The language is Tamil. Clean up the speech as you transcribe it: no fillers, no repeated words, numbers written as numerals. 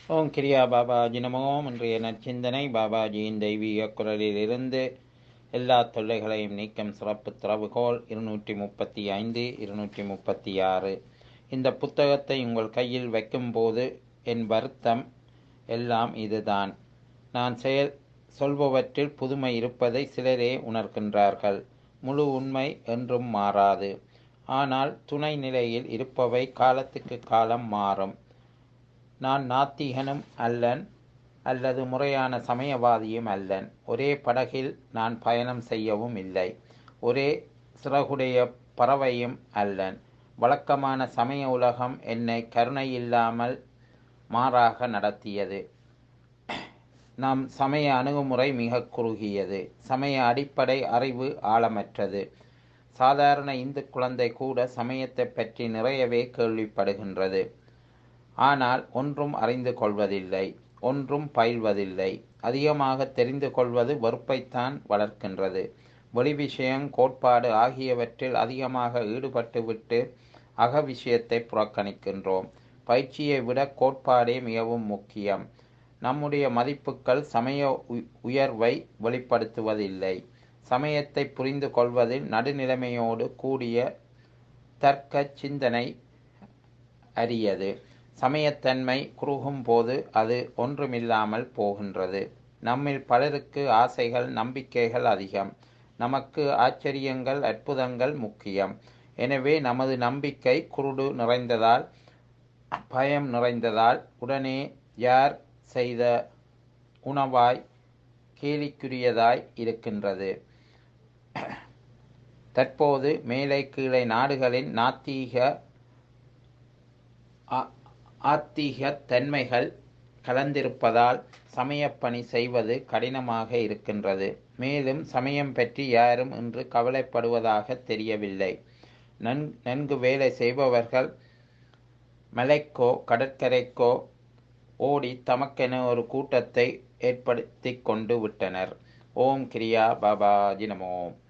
ஓம் கிரியா பாபாஜி நமோ. இன்றைய நற்சிந்தனை பாபாஜியின் தெய்வீக குரலிலிருந்து எல்லா தொல்லைகளையும் நீக்கும் சிறப்பு திறவுகோல் 235 236. இந்த புத்தகத்தை உங்கள் கையில் வைக்கும்போது என் வருத்தம் எல்லாம் இதுதான். நான் சொல்பவற்றில் புதுமை இருப்பதை சிலரே உணர்கின்றார்கள். முழு உண்மை என்றும் மாறாது. ஆனால் துணை நிலையில் இருப்பவை காலத்துக்கு காலம் மாறும். நான் நாத்திகனும் அல்லன், அல்லது முறையான சமயவாதியும் அல்லன். ஒரே படகில் நான் பயணம் செய்யவும் இல்லை. ஒரே சிறகுடைய பறவையும் அல்லன். வழக்கமான சமய உலகம் என்னை கருணை இல்லாமல் மாறாக நடத்தியது. நம் சமய அணுகுமுறை மிக குறுகியது. சமய அடிப்படை அறிவு ஆழமற்றது. சாதாரண இந்து குழந்தை கூட சமயத்தை பற்றி நிறையவே கேள்விப்படுகின்றது. ஆனால் ஒன்றும் அறிந்து கொள்வதில்லை, ஒன்றும் பயில்வதில்லை. அதிகமாக தெரிந்து கொள்வது வெறுப்பைத்தான் வளர்க்கின்றது. வெளி விஷயம், கோட்பாடு ஆகியவற்றில் அதிகமாக ஈடுபட்டுவிட்டு அக விஷயத்தை புறக்கணிக்கின்றோம். பயிற்சியை விட கோட்பாடே மிகவும் முக்கியம். நம்முடைய மதிப்புகள் சமய உயர்வை வெளிப்படுத்துவதில்லை. சமயத்தை புரிந்து கொள்வதில் நடுநிலைமையோடு கூடிய தர்க்க சிந்தனை அரியது. சமயத்தன்மை குறுகும் போது அது ஒன்றுமில்லாமல் போகின்றது. நம்மில் பலருக்கு ஆசைகள், நம்பிக்கைகள் அதிகம். நமக்கு ஆச்சரியங்கள், அற்புதங்கள் முக்கியம். எனவே நமது நம்பிக்கை குருடு நிறைந்ததால், பயம் நிறைந்ததால் உடனே யார் செய்த உணவாய் கேலிக்குரியதாய் இருக்கின்றது. தற்போது மேலை கீழே நாடுகளின் ஆத்திக தன்மைகள் கலந்திருப்பதால் சமயப்பணி செய்வது கடினமாக இருக்கின்றது. மேலும் சமயம் பற்றி யாரும் இன்று கவலைப்படுவதாக தெரியவில்லை. நன்கு வேலை செய்பவர்கள் மலைக்கோ கடற்கரைக்கோ ஓடி தமக்கென ஒரு கூட்டத்தை ஏற்படுத்தி கொண்டு விட்டனர். ஓம் கிரியா பாபாஜி நமோ.